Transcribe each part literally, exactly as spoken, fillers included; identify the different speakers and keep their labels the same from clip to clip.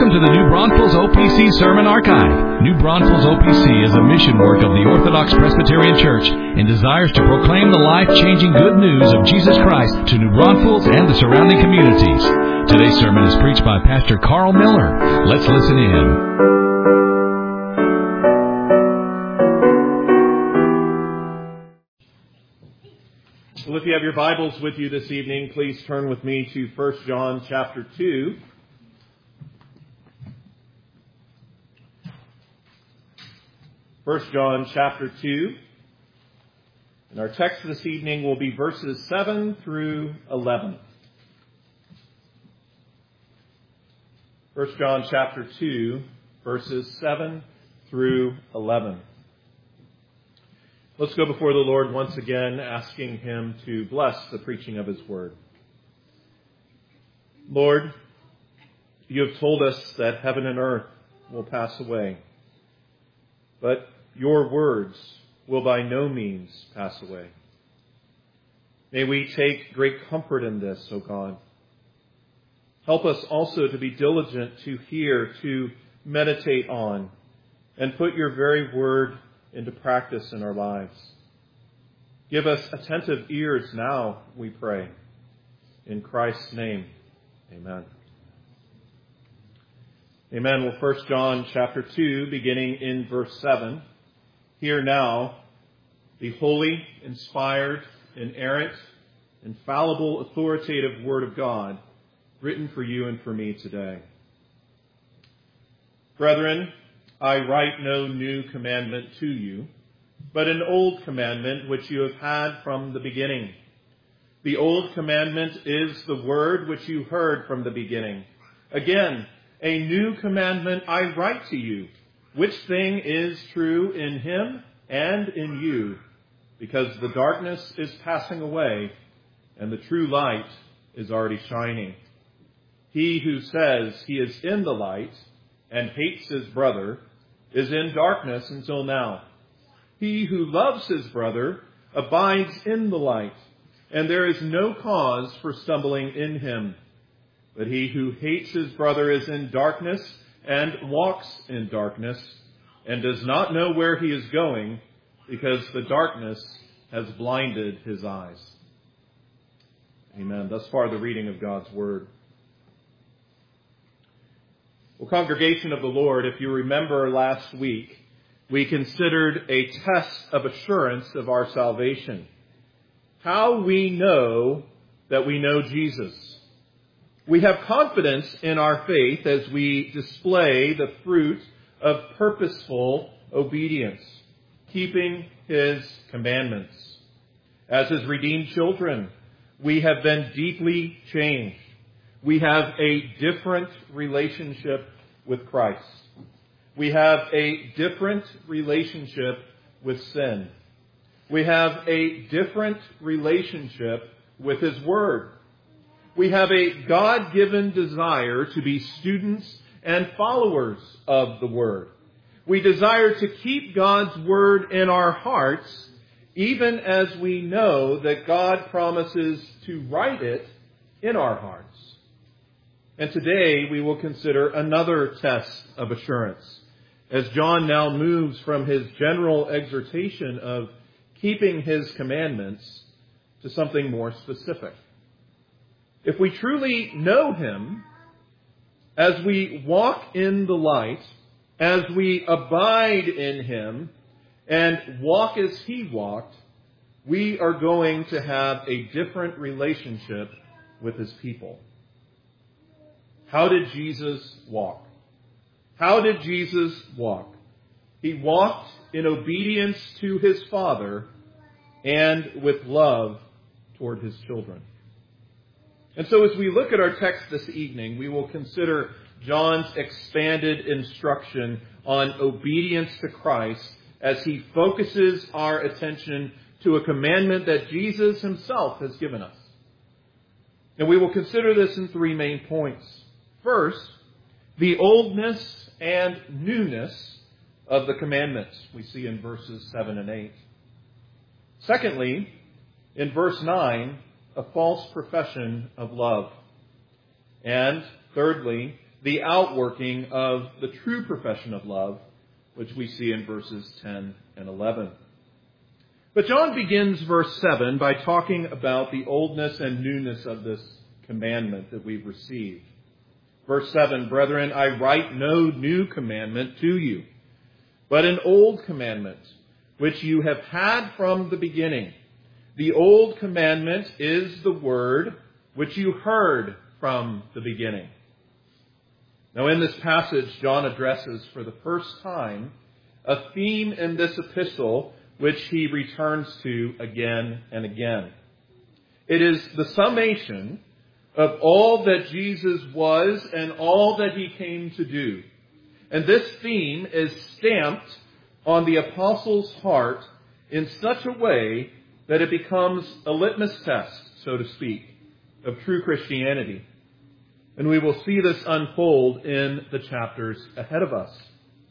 Speaker 1: Welcome to the New Braunfels O P C Sermon Archive. New Braunfels O P C is a mission work of the Orthodox Presbyterian Church and desires to proclaim the life-changing good news of Jesus Christ to New Braunfels and the surrounding communities. Today's sermon is preached by Pastor Carl Miller. Let's listen in.
Speaker 2: Well, if you have your Bibles with you this evening, please turn with me to First John chapter two. First John chapter two. And our text this evening will be verses seven through eleven. First John chapter two, verses seven through eleven. Let's go before the Lord once again, asking Him to bless the preaching of His Word. Lord, You have told us that heaven and earth will pass away, but Your words will by no means pass away. May we take great comfort in this, O God. Help us also to be diligent to hear, to meditate on, and put Your very word into practice in our lives. Give us attentive ears now, we pray. In Christ's name, amen. Amen. Well, First John chapter two, beginning in verse seven. Hear now the holy, inspired, inerrant, infallible, authoritative Word of God, written for you and for me today. Brethren, I write no new commandment to you, but an old commandment which you have had from the beginning. The old commandment is the word which you heard from the beginning. Again, a new commandment I write to you, which thing is true in Him and in you, because the darkness is passing away and the true light is already shining. He who says he is in the light and hates his brother is in darkness until now. He who loves his brother abides in the light, and there is no cause for stumbling in him. But he who hates his brother is in darkness and walks in darkness and does not know where he is going, because the darkness has blinded his eyes. Amen. Thus far, the reading of God's Word. Well, congregation of the Lord, if you remember last week, we considered a test of assurance of our salvation. How we know that we know Jesus. We have confidence in our faith as we display the fruit of purposeful obedience, keeping His commandments. As His redeemed children, we have been deeply changed. We have a different relationship with Christ. We have a different relationship with sin. We have a different relationship with His Word. We have a God-given desire to be students and followers of the Word. We desire to keep God's Word in our hearts, even as we know that God promises to write it in our hearts. And today we will consider another test of assurance, as John now moves from his general exhortation of keeping His commandments to something more specific. If we truly know Him, as we walk in the light, as we abide in Him, and walk as He walked, we are going to have a different relationship with His people. How did Jesus walk? How did Jesus walk? He walked in obedience to His Father and with love toward His children. And so as we look at our text this evening, we will consider John's expanded instruction on obedience to Christ as he focuses our attention to a commandment that Jesus Himself has given us. And we will consider this in three main points. First, the oldness and newness of the commandments we see in verses seven and eight. Secondly, in verse nine, a false profession of love. And thirdly, the outworking of the true profession of love, which we see in verses ten and eleven. But John begins verse seven by talking about the oldness and newness of this commandment that we've received. Verse seven, "Brethren, I write no new commandment to you, but an old commandment, which you have had from the beginning. The old commandment is the word which you heard from the beginning." Now in this passage, John addresses for the first time a theme in this epistle which he returns to again and again. It is the summation of all that Jesus was and all that he came to do. And this theme is stamped on the apostle's heart in such a way that it becomes a litmus test, so to speak, of true Christianity. And we will see this unfold in the chapters ahead of us.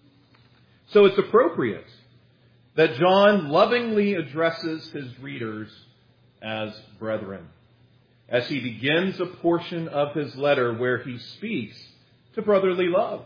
Speaker 2: So it's appropriate that John lovingly addresses his readers as brethren, as he begins a portion of his letter where he speaks to brotherly love.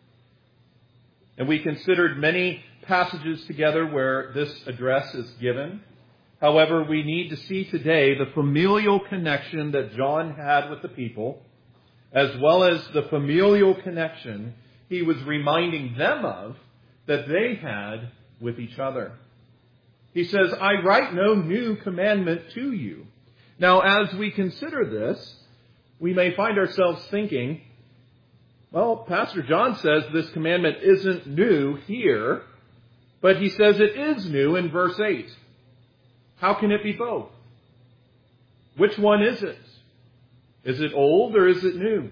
Speaker 2: And we considered many passages together where this address is given. However, we need to see today the familial connection that John had with the people, as well as the familial connection he was reminding them of that they had with each other. He says, "I write no new commandment to you." Now, as we consider this, we may find ourselves thinking, well, Pastor John says this commandment isn't new here, but he says it is new in verse eight. How can it be both? Which one is it? Is it old or is it new?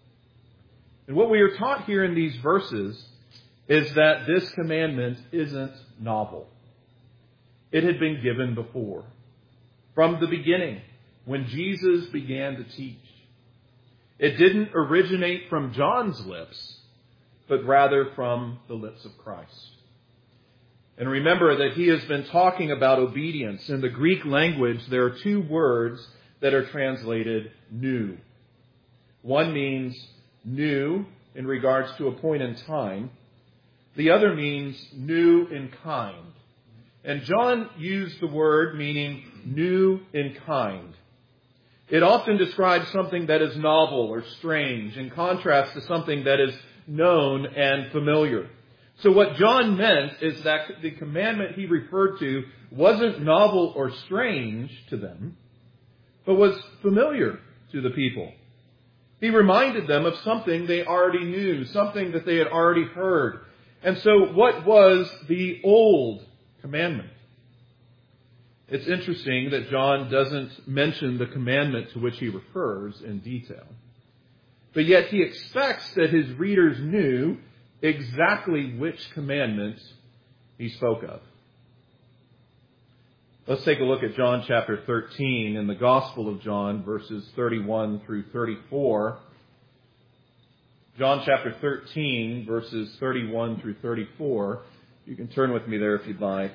Speaker 2: And what we are taught here in these verses is that this commandment isn't novel. It had been given before, from the beginning, when Jesus began to teach. It didn't originate from John's lips, but rather from the lips of Christ. And remember that he has been talking about obedience. In the Greek language, there are two words that are translated new. One means new in regards to a point in time. The other means new in kind. And John used the word meaning new in kind. It often describes something that is novel or strange, in contrast to something that is known and familiar. So what John meant is that the commandment he referred to wasn't novel or strange to them, but was familiar to the people. He reminded them of something they already knew, something that they had already heard. And so what was the old commandment? It's interesting that John doesn't mention the commandment to which he refers in detail. But yet he expects that his readers knew exactly which commandment he spoke of. Let's take a look at John chapter thirteen in the Gospel of John, verses thirty-one through thirty-four. John chapter thirteen, verses thirty-one through thirty-four. You can turn with me there if you'd like.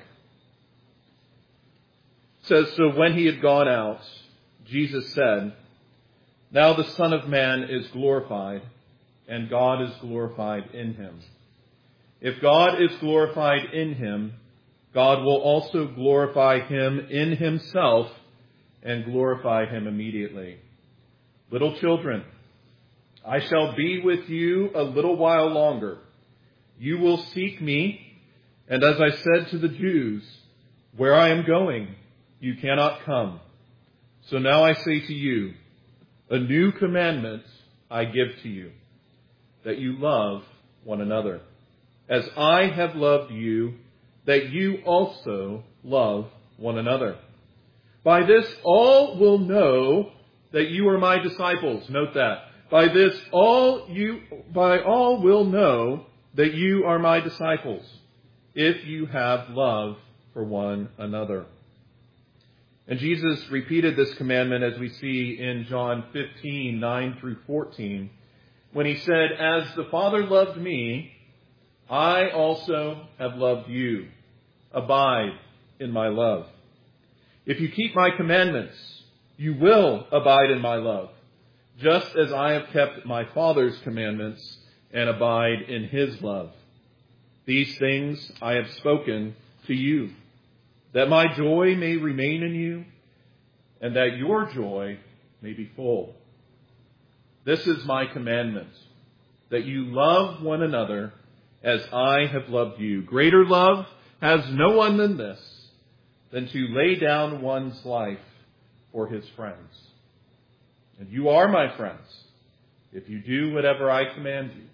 Speaker 2: It says, "So when he had gone out, Jesus said, 'Now the Son of Man is glorified, and God is glorified in him. If God is glorified in him, God will also glorify him in himself and glorify him immediately. Little children, I shall be with you a little while longer. You will seek me, and as I said to the Jews, where I am going, you cannot come. So now I say to you, a new commandment I give to you, that you love one another. As I have loved you, that you also love one another. By this all will know that you are my disciples." Note that. By this all you, by all will know that you are my disciples, if you have love for one another. And Jesus repeated this commandment as we see in John fifteen, nine through fourteen, when he said, "As the Father loved me, I also have loved you. Abide in my love. If you keep my commandments, you will abide in my love, just as I have kept my Father's commandments and abide in his love. These things I have spoken to you, that my joy may remain in you, and that your joy may be full. This is my commandment, that you love one another as I have loved you. Greater love has no one than this, than to lay down one's life for his friends. And you are my friends, if you do whatever I command you.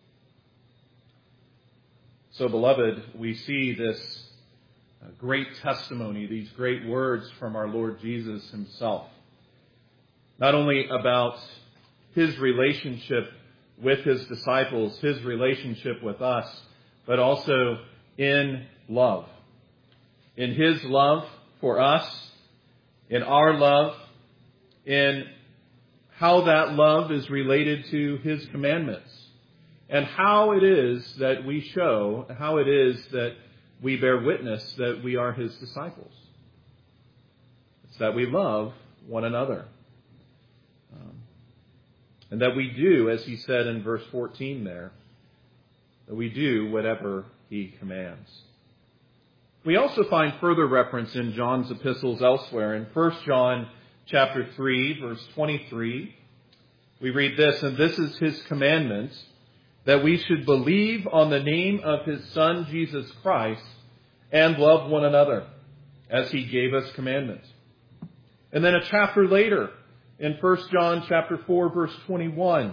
Speaker 2: So, beloved, we see this great testimony, these great words from our Lord Jesus himself. Not only about his relationship with his disciples, his relationship with us, but also in love. In his love for us, in our love, in how that love is related to his commandments, and how it is that we show, how it is that we bear witness that we are his disciples. It's that we love one another. Um, and that we do, as he said in verse fourteen there, that we do whatever he commands. We also find further reference in John's epistles elsewhere. In First John chapter three, verse twenty-three, we read this, and this is his commandment, that we should believe on the name of his Son, Jesus Christ, and love one another, as he gave us commandments. And then a chapter later, in First John chapter four, verse twenty-one,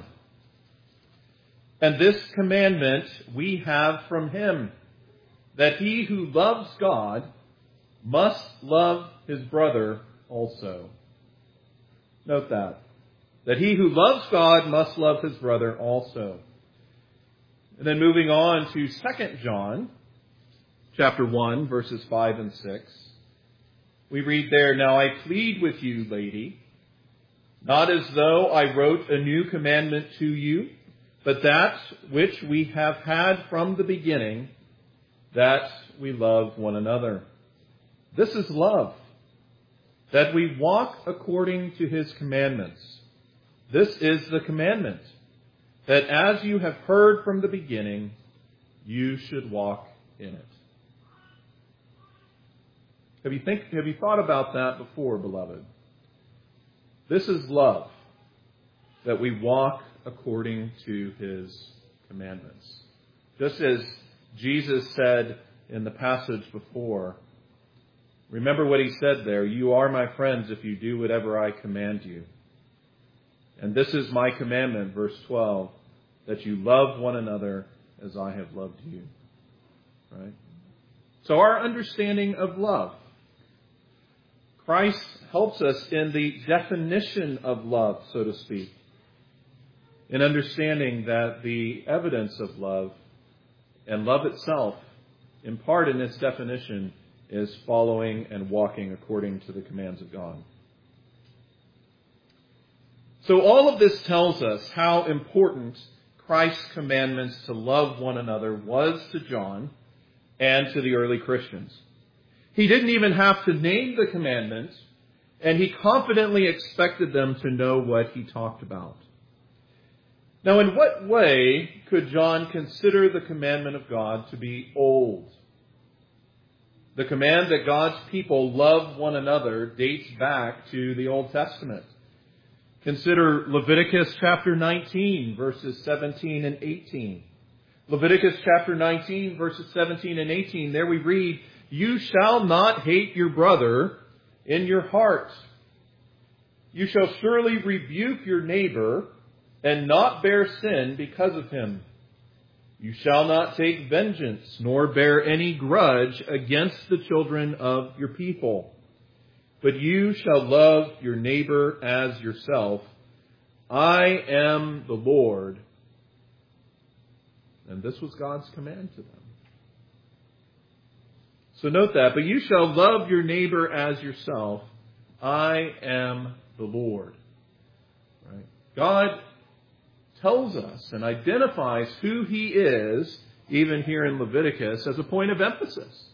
Speaker 2: and this commandment we have from him, that he who loves God must love his brother also. Note that. That he who loves God must love his brother also. And then moving on to Second John, chapter one, verses five and six. We read there, now I plead with you, lady, not as though I wrote a new commandment to you, but that which we have had from the beginning, that we love one another. This is love, that we walk according to his commandments. This is the commandment, that as you have heard from the beginning, you should walk in it. Have you think, have you thought about that before, beloved? This is love, that we walk according to his commandments. Just as Jesus said in the passage before, remember what he said there, you are my friends if you do whatever I command you. And this is my commandment, verse twelve, that you love one another as I have loved you. Right? So our understanding of love. Christ helps us in the definition of love, so to speak. In understanding that the evidence of love and love itself, in part in its definition, is following and walking according to the commands of God. So all of this tells us how important Christ's commandments to love one another was to John and to the early Christians. He didn't even have to name the commandments, and he confidently expected them to know what he talked about. Now, in what way could John consider the commandment of God to be old? The command that God's people love one another dates back to the Old Testament. Consider Leviticus chapter nineteen, verses seventeen and eighteen. Leviticus chapter nineteen, verses seventeen and eighteen. There we read, you shall not hate your brother in your heart. You shall surely rebuke your neighbor and not bear sin because of him. You shall not take vengeance, nor bear any grudge against the children of your people. But you shall love your neighbor as yourself. I am the Lord. And this was God's command to them. So note that. But you shall love your neighbor as yourself. I am the Lord. Right? God tells us and identifies who he is, even here in Leviticus, as a point of emphasis.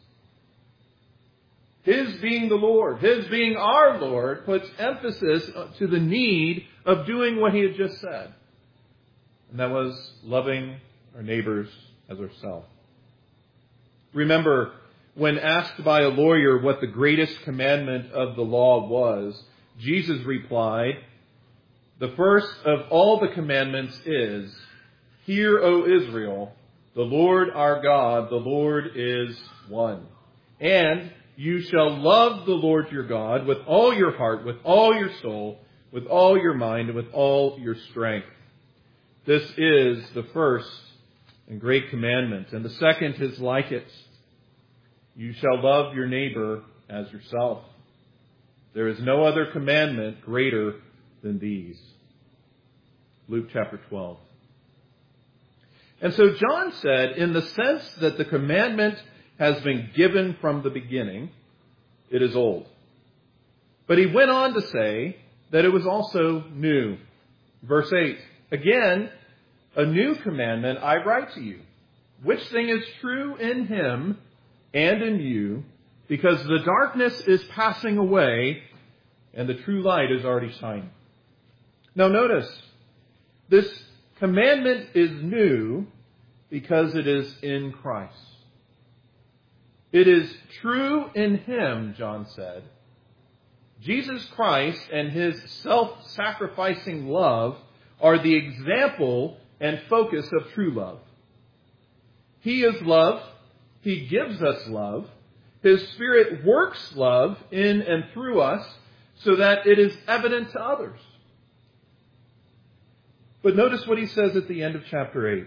Speaker 2: His being the Lord, his being our Lord, puts emphasis to the need of doing what he had just said. And that was loving our neighbors as ourselves. Remember, when asked by a lawyer what the greatest commandment of the law was, Jesus replied, "The first of all the commandments is, 'Hear, O Israel, the Lord our God, the Lord is one. And you shall love the Lord your God with all your heart, with all your soul, with all your mind, and with all your strength.' This is the first and great commandment. And the second is like it. You shall love your neighbor as yourself. There is no other commandment greater than these." Luke chapter twelve. And so John said, in the sense that the commandment has been given from the beginning, it is old. But he went on to say that it was also new. Verse eight, "Again, a new commandment I write to you, which thing is true in him and in you, because the darkness is passing away and the true light is already shining." Now notice, this commandment is new because it is in Christ. It is true in him, John said. Jesus Christ and his self-sacrificing love are the example and focus of true love. He is love. He gives us love. His Spirit works love in and through us so that it is evident to others. But notice what he says at the end of chapter eight.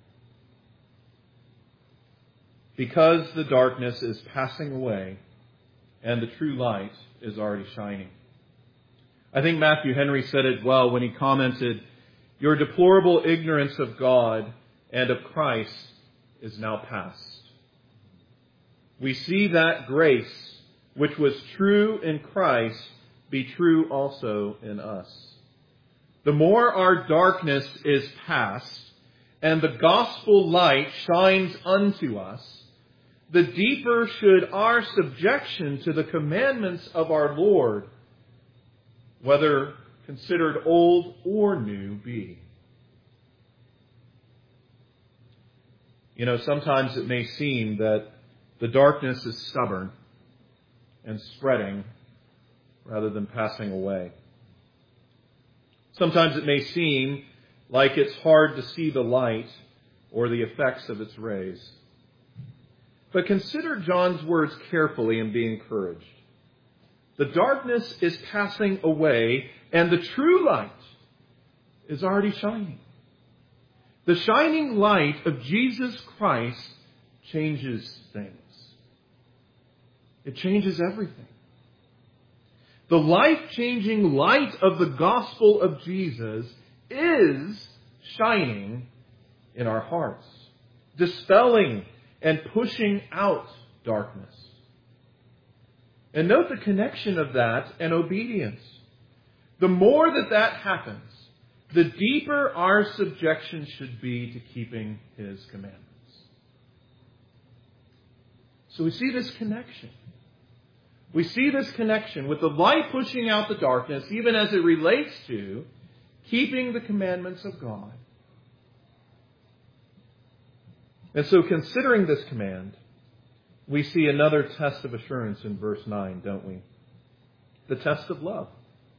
Speaker 2: "Because the darkness is passing away and the true light is already shining." I think Matthew Henry said it well when he commented, "Your deplorable ignorance of God and of Christ is now past." We see that grace, which was true in Christ, be true also in us. The more our darkness is past and the gospel light shines unto us, the deeper should our subjection to the commandments of our Lord, whether considered old or new, be. You know, sometimes it may seem that the darkness is stubborn and spreading rather than passing away. Sometimes it may seem like it's hard to see the light or the effects of its rays. But consider John's words carefully and be encouraged. The darkness is passing away and the true light is already shining. The shining light of Jesus Christ changes things. It changes everything. The life-changing light of the gospel of Jesus is shining in our hearts, dispelling and pushing out darkness. And note the connection of that and obedience. The more that that happens, the deeper our subjection should be to keeping his commandments. So we see this connection. We see this connection with the light pushing out the darkness, even as it relates to keeping the commandments of God. And so considering this command, we see another test of assurance in verse nine, don't we? The test of love.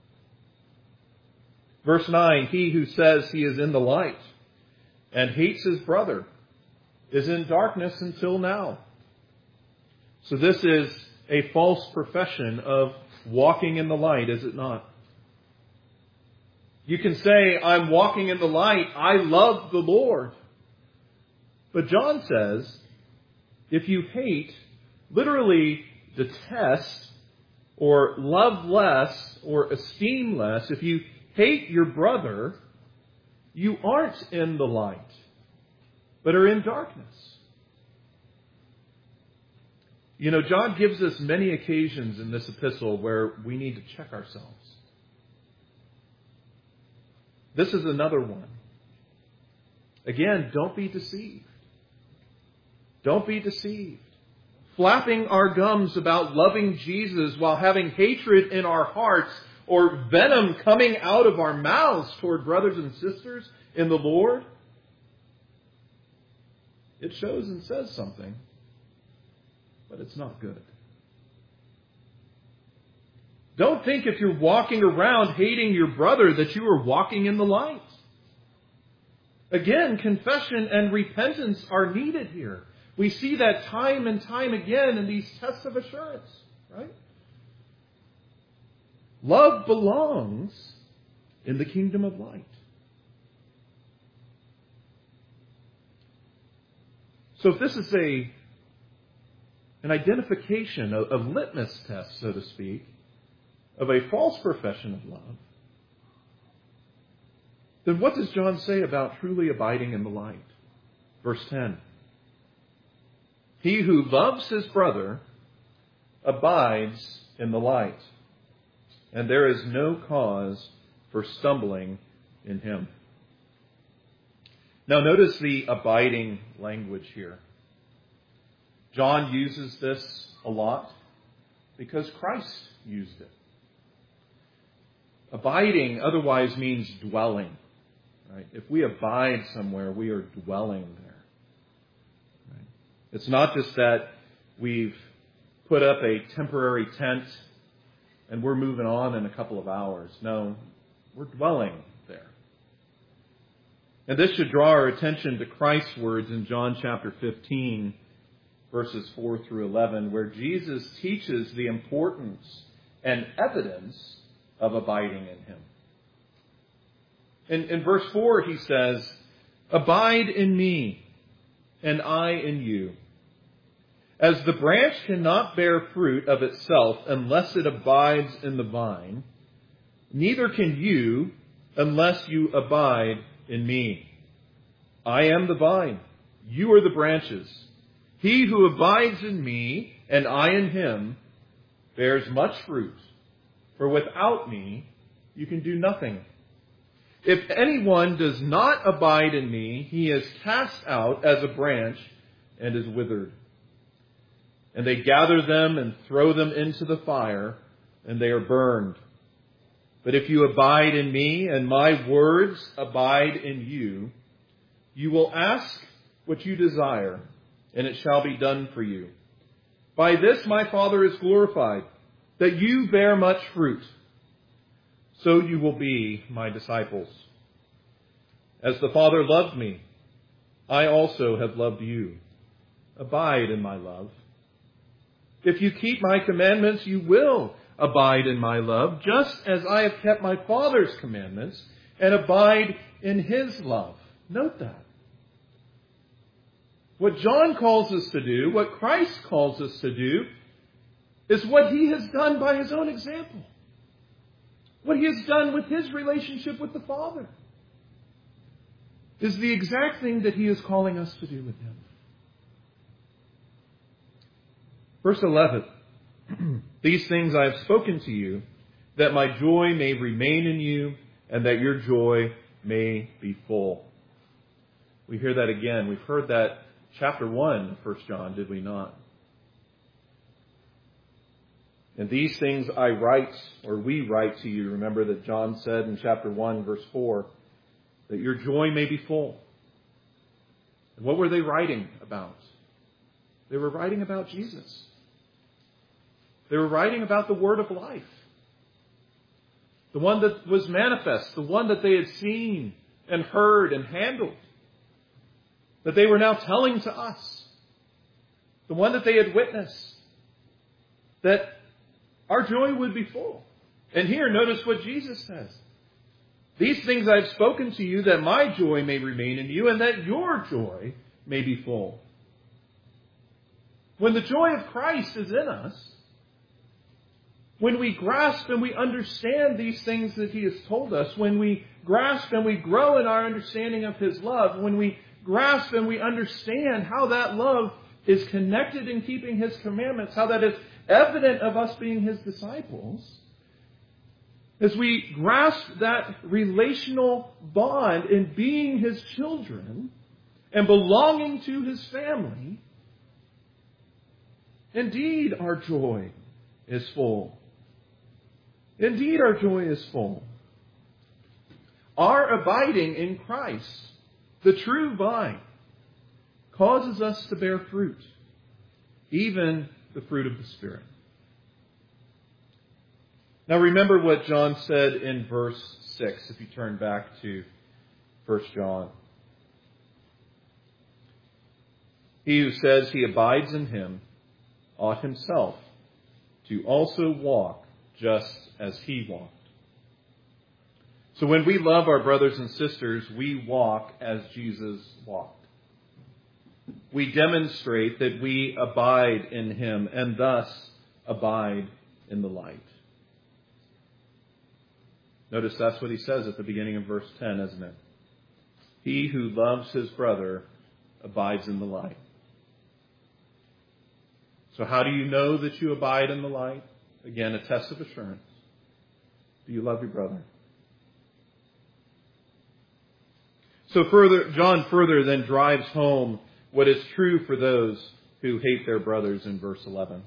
Speaker 2: Verse nine, "He who says he is in the light and hates his brother is in darkness until now." So this is a false profession of walking in the light, is it not? You can say, "I'm walking in the light. I love the Lord." But John says, if you hate, literally detest, or love less, or esteem less, if you hate your brother, you aren't in the light, but are in darkness. You know, John gives us many occasions in this epistle where we need to check ourselves. This is another one. Again, don't be deceived. Don't be deceived. Flapping our gums about loving Jesus while having hatred in our hearts or venom coming out of our mouths toward brothers and sisters in the Lord. It shows and says something, but it's not good. Don't think if you're walking around hating your brother that you are walking in the light. Again, confession and repentance are needed here. We see that time and time again in these tests of assurance, right? Love belongs in the kingdom of light. So if this is a an identification, a, a litmus test, so to speak, of a false profession of love, then what does John say about truly abiding in the light? Verse ten. He who loves his brother abides in the light, and there is no cause for stumbling in him. Now notice the abiding language here. John uses this a lot because Christ used it. Abiding otherwise means dwelling. Right? If we abide somewhere, we are dwelling there. Right? It's not just that we've put up a temporary tent and we're moving on in a couple of hours. No, we're dwelling there. And this should draw our attention to Christ's words in John chapter fifteen, verses four through eleven, where Jesus teaches the importance and evidence of abiding in him. In, in verse four, he says, "Abide in me, and I in you. As the branch cannot bear fruit of itself unless it abides in the vine, neither can you unless you abide in me. I am the vine, you are the branches. He who abides in me, and I in him, bears much fruit. For without me, you can do nothing. If anyone does not abide in me, he is cast out as a branch and is withered. And they gather them and throw them into the fire, and they are burned. But if you abide in me, and my words abide in you, you will ask what you desire, and it shall be done for you. By this my Father is glorified, that you bear much fruit. So you will be my disciples. As the Father loved me, I also have loved you. Abide in my love. If you keep my commandments, you will abide in my love, just as I have kept my Father's commandments and abide in his love." Note that. What John calls us to do, what Christ calls us to do, is what he has done by his own example. What he has done with his relationship with the Father is the exact thing that he is calling us to do with him. Verse eleven, "These things I have spoken to you, that my joy may remain in you, and that your joy may be full." We hear that again. We've heard that chapter one of First John, did we not? "And these things I write," or we write to you, remember that John said in chapter one, verse four, "that your joy may be full." And what were they writing about? They were writing about Jesus. They were writing about the Word of life. The one that was manifest, the one that they had seen and heard and handled, that they were now telling to us, the one that they had witnessed, that our joy would be full. And here, notice what Jesus says. "These things I have spoken to you, that my joy may remain in you, and that your joy may be full." When the joy of Christ is in us, when we grasp and we understand these things that he has told us, when we grasp and we grow in our understanding of his love, when we grasp and we understand how that love is connected in keeping his commandments, how that is evident of us being his disciples, as we grasp that relational bond in being his children and belonging to his family, indeed our joy is full. Indeed, our joy is full. Our abiding in Christ, the true vine, causes us to bear fruit, even the fruit of the Spirit. Now remember what John said in verse six, if you turn back to First John. He who says he abides in him ought himself to also walk just as he walked. So when we love our brothers and sisters, we walk as Jesus walked. We demonstrate that we abide in him and thus abide in the light. Notice that's what he says at the beginning of verse ten, isn't it? He who loves his brother abides in the light. So how do you know that you abide in the light? Again, a test of assurance. Do you love your brother? So further, John further then drives home what is true for those who hate their brothers in verse eleven.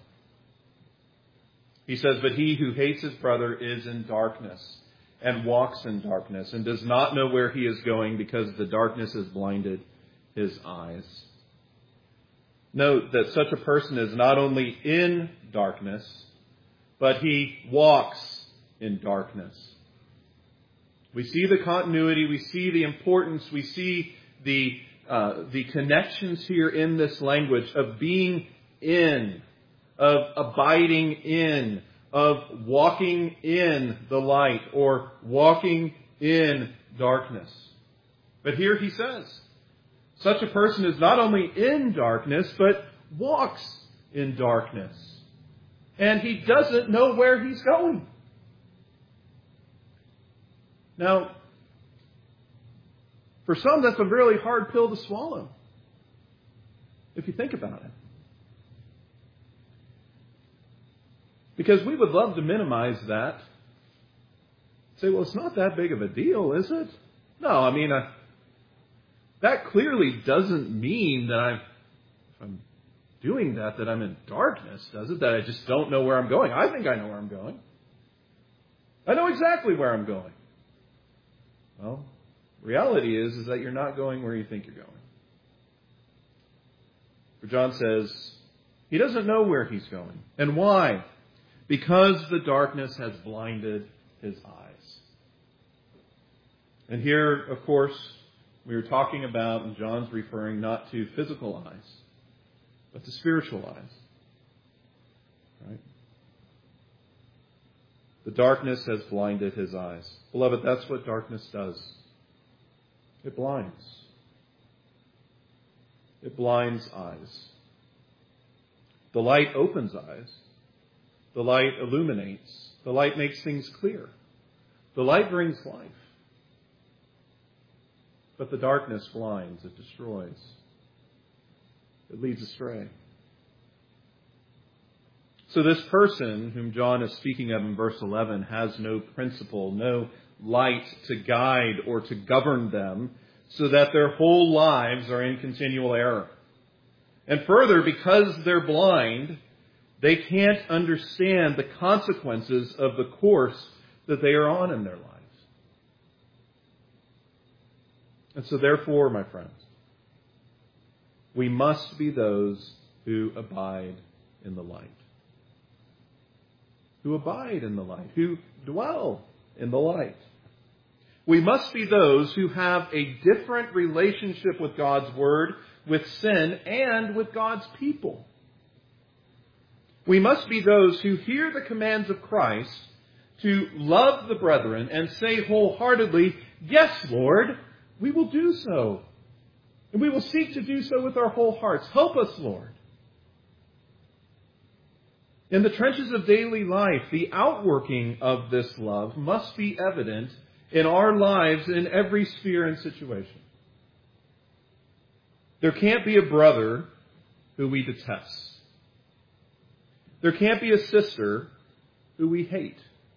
Speaker 2: He says, but he who hates his brother is in darkness and walks in darkness and does not know where he is going because the darkness has blinded his eyes. Note that such a person is not only in darkness, but he walks in darkness. We see the continuity, we see the importance, we see the uh, the connections here in this language of being in, of abiding in, of walking in the light or walking in darkness. But here he says, such a person is not only in darkness, but walks in darkness. And he doesn't know where he's going. Now, for some, that's a really hard pill to swallow, if you think about it. Because we would love to minimize that. Say, well, it's not that big of a deal, is it? No, I mean, I, that clearly doesn't mean that I'm, if I'm doing that, that I'm in darkness, does it? That I just don't know where I'm going. I think I know where I'm going. I know exactly where I'm going. Well, reality is, is that you're not going where you think you're going. For John says, he doesn't know where he's going. And why? Because the darkness has blinded his eyes. And here, of course, we were talking about, and John's referring not to physical eyes, but to spiritual eyes. Right? The darkness has blinded his eyes. Beloved, that's what darkness does. It blinds. It blinds eyes. The light opens eyes. The light illuminates. The light makes things clear. The light brings life. But the darkness blinds. It destroys. It leads astray. So this person whom John is speaking of in verse eleven has no principle, no light to guide or to govern them, so that their whole lives are in continual error. And further, because they're blind, they can't understand the consequences of the course that they are on in their lives. And so therefore, my friends, we must be those who abide in the light. Who abide in the light. Who dwell in the light. We must be those who have a different relationship with God's Word, with sin, and with God's people. We must be those who hear the commands of Christ to love the brethren and say wholeheartedly, yes, Lord, we will do so. And we will seek to do so with our whole hearts. Help us, Lord. In the trenches of daily life, the outworking of this love must be evident in our lives in every sphere and situation. There can't be a brother who we detest. There can't be a sister who we hate.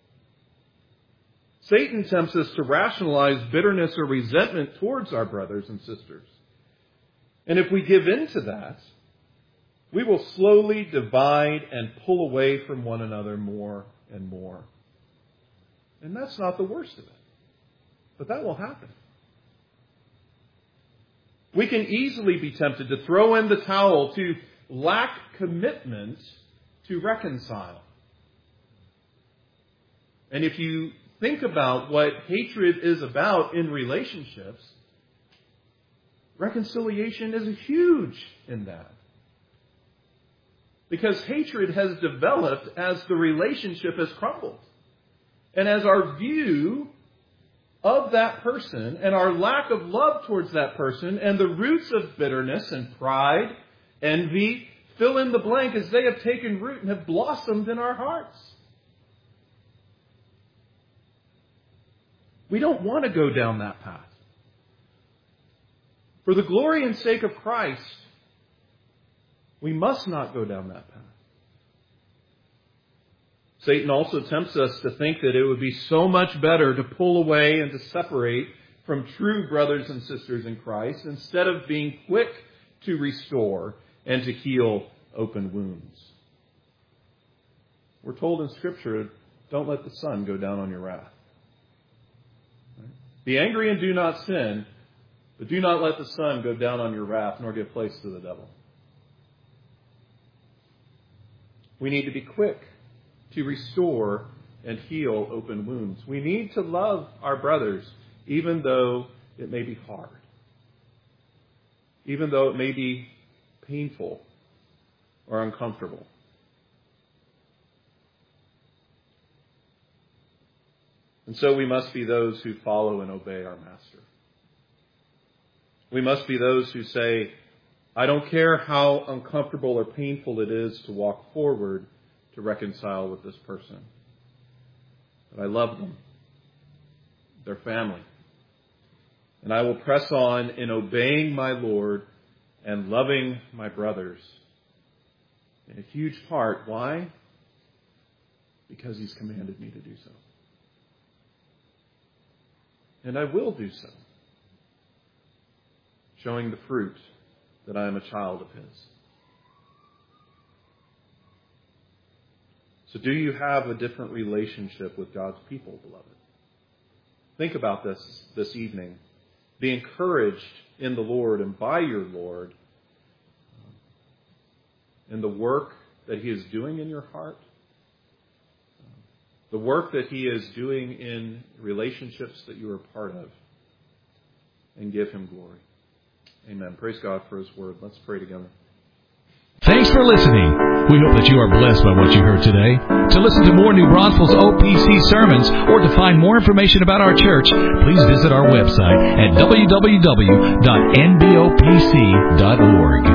Speaker 2: Satan tempts us to rationalize bitterness or resentment towards our brothers and sisters. And if we give in to that, we will slowly divide and pull away from one another more and more. And that's not the worst of it. But that will happen. We can easily be tempted to throw in the towel, to lack commitment to reconcile. And if you think about what hatred is about in relationships, reconciliation is huge in that. Because hatred has developed as the relationship has crumbled. And as our view of that person and our lack of love towards that person and the roots of bitterness and pride, envy, fill in the blank, as they have taken root and have blossomed in our hearts. We don't want to go down that path. For the glory and sake of Christ, we must not go down that path. Satan also tempts us to think that it would be so much better to pull away and to separate from true brothers and sisters in Christ instead of being quick to restore and to heal open wounds. We're told in Scripture, don't let the sun go down on your wrath. Be angry and do not sin, but do not let the sun go down on your wrath, nor give place to the devil. We need to be quick to restore and heal open wounds. We need to love our brothers, even though it may be hard, even though it may be painful or uncomfortable. And so we must be those who follow and obey our Master. We must be those who say, I don't care how uncomfortable or painful it is to walk forward to reconcile with this person, but I love them, their family. And I will press on in obeying my Lord and loving my brothers. In a huge part. Why? Because He's commanded me to do so. And I will do so, showing the fruit that I am a child of His. So do you have a different relationship with God's people, beloved? Think about this this evening. Be encouraged in the Lord and by your Lord in the work that He is doing in your heart, the work that He is doing in relationships that you are part of, and give Him glory. Amen. Praise God for His word. Let's pray together.
Speaker 1: Thanks for listening. We hope that you are blessed by what you heard today. To listen to more New Braunfels O P C sermons or to find more information about our church, please visit our website at w w w dot n b o p c dot org.